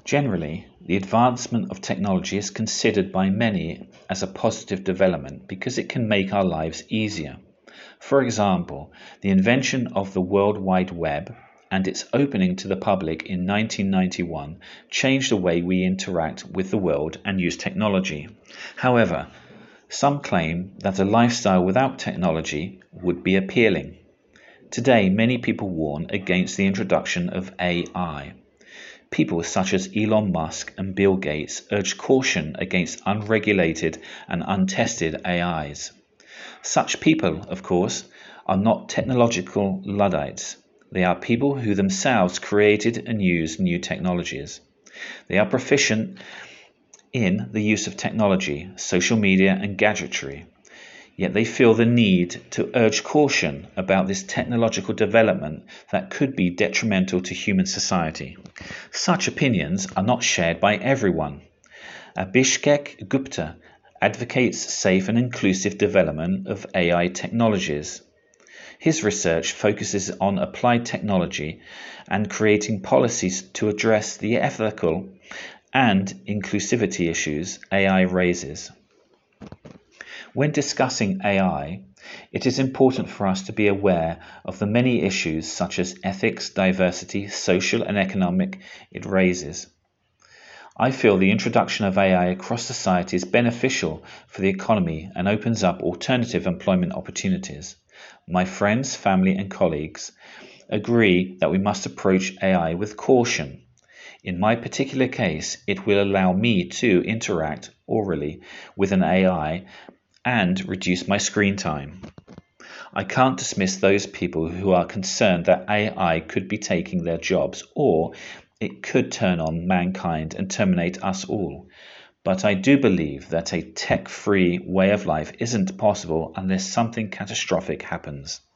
Generally, the advancement of technology is considered by many as a positive development because it can make our lives easier. For example, the invention of the World Wide Web and its opening to the public in 1991 changed the way we interact with the world and use technology. However, some claim that a lifestyle without technology would be appealing. Today, many people warn against the introduction of AI. People such as Elon Musk and Bill Gates urge caution against unregulated and untested AIs. Such people, of course, are not technological Luddites. They are people who themselves created and use new technologies. They are proficient in the use of technology, social media, and gadgetry. Yet they feel the need to urge caution about this technological development that could be detrimental to human society. Such opinions are not shared by everyone. Abhishek Gupta advocates safe and inclusive development of AI technologies. His research focuses on applied technology and creating policies to address the ethical and inclusivity issues AI raises. When discussing AI, it is important for us to be aware of the many issues such as ethics, diversity, social and economic it raises. I feel the introduction of AI across society is beneficial for the economy and opens up alternative employment opportunities. My friends, family and colleagues agree that we must approach AI with caution. In my particular case, it will allow me to interact orally with an AI and reduce my screen time. I can't dismiss those people who are concerned that AI could be taking their jobs or it could turn on mankind and terminate us all. But I do believe that a tech-free way of life isn't possible unless something catastrophic happens.